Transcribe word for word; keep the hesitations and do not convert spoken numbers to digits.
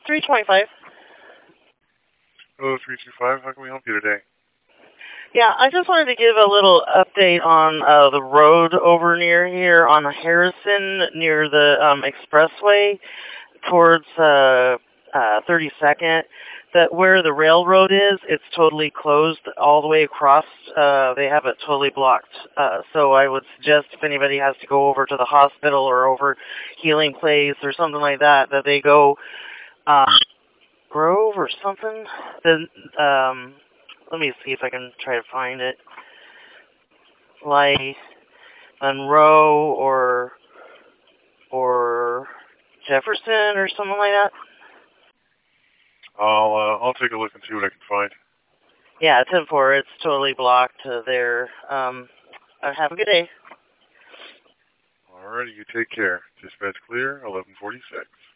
three twenty-five. Hello, three two five. How can we help you today? Yeah, I just wanted to give a little update on uh, the road over near here on Harrison, near the um, expressway towards uh, uh, thirty-second. That where the railroad is, it's totally closed all the way across. Uh, they have it totally blocked. Uh, so I would suggest if anybody has to go over to the hospital or over Healing Place or something like that, that they go uh, Grove or something. Then um, let me see if I can try to find it. Like Monroe or or Jefferson or something like that. I'll uh, I'll take a look and see what I can find. Yeah, ten four. It's totally blocked uh, there. Um, uh, have a good day. Alrighty, you take care. Dispatch clear, eleven forty-six.